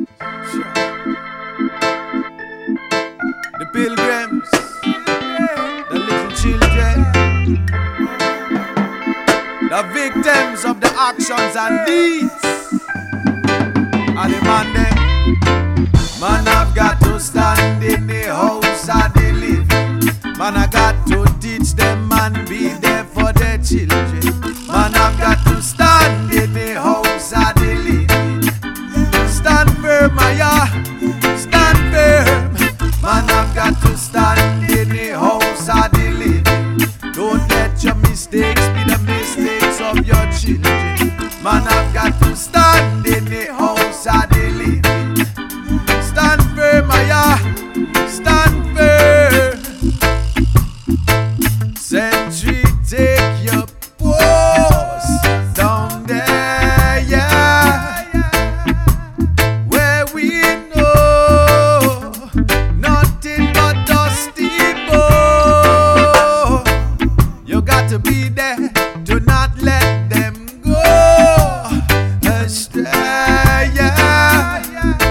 The pilgrims, the little children, the victims of the actions and deeds are the man them. Man, I've got to stand in the house of the living. Man, I got to teach them and be there for their children. Man, I've got to stand in the house of the living. Stand firm, Maya, stand firm. Man, I've got to stand in the house of the living. Don't let your mistakes be the mistakes of your children. Man, I've got to stand in the house of the living. Stand firm, Maya, stand firm. Sentry, take your post down there, yeah, where we know nothing but dusty bones. You got to be there, do not let them go astray, yeah.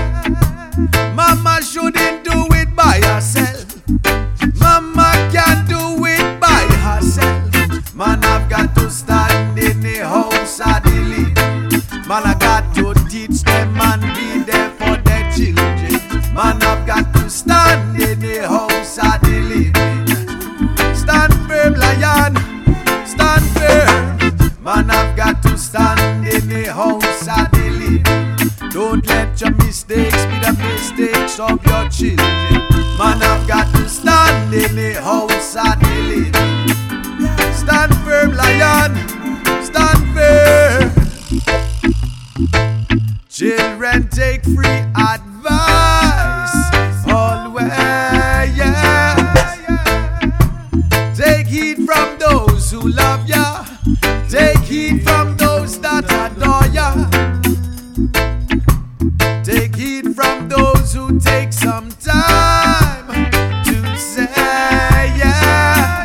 Mama shouldn't do it by herself. Mama can't do it by herself. Man, I've got to stand in the house of the living. Man, I got to teach them and be there for their children. Man, I've got to stand in the house of the living. Stand firm, lion, stand firm. Man, I've got to stand in the house of the living. Don't let your mistakes be the mistakes of your children. Man, I've got to stand in the house of the living. Stand firm, lion, stand firm. Children, take free advice always, yeah. Take heed from those who love ya. Take heed from those that adore ya. Take heed from those who take some time to say, yeah,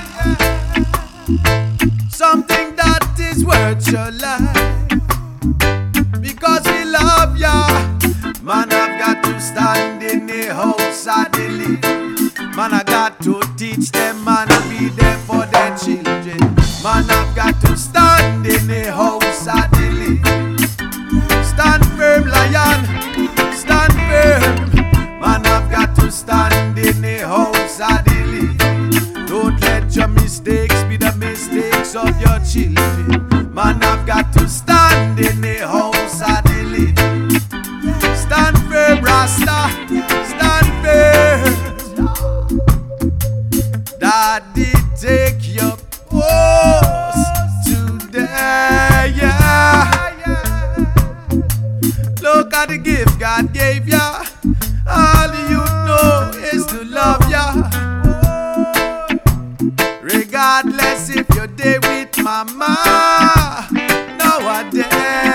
something that is worth your life. Because we love ya. Man, I've got to stand in the house of the living. Man, I got to teach them and be there for their children. Man, I've got to stand in the house of the living. Stand firm, lion, stand firm. Man, I've got to stand in the house of the living. Don't let your mistakes be the mistakes of your children. Man, I've got to stand in the house of the living. Stand firm, Rasta, stand firm. Daddy, take your post today, yeah. Look at the gift God gave ya. All you know is to love ya. Regardless if you're there with mama nowadays,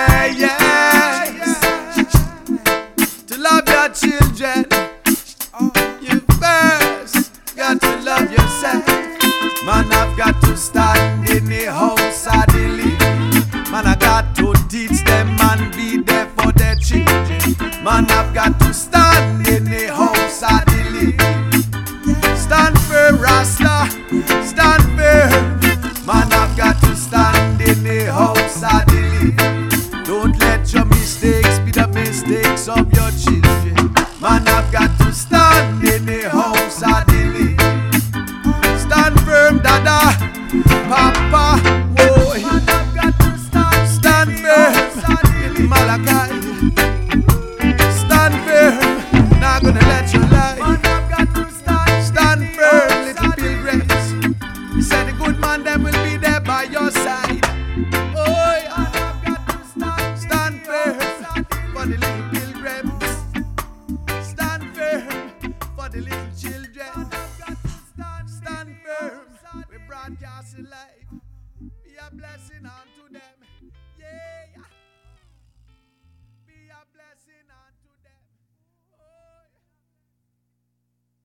yes. To love your children, you first got to love yourself. Man, I've got to stand in the house of the living. Man, I got to teach them and be there for their children. Man, I've got to stand in the house of the living. Stand firm, Rasta, stand firm. Man, I've got to stand in the house of the living. Don't let your mistakes be the mistakes of your children. Man, I've got to stand in the house of the living. Stand firm, Dada, Papa, boy. Man, I've got to stand firm, little Malachi. Stand firm, not gonna let you lie. Man, I've got to stand firm, little pilgrims. He said the good man them will be there by your side. Oh, yeah. I've got to stand firm for the little pilgrims. Stand firm for the little children. Stand firm. We broadcast it live. Be a blessing unto them. Yeah.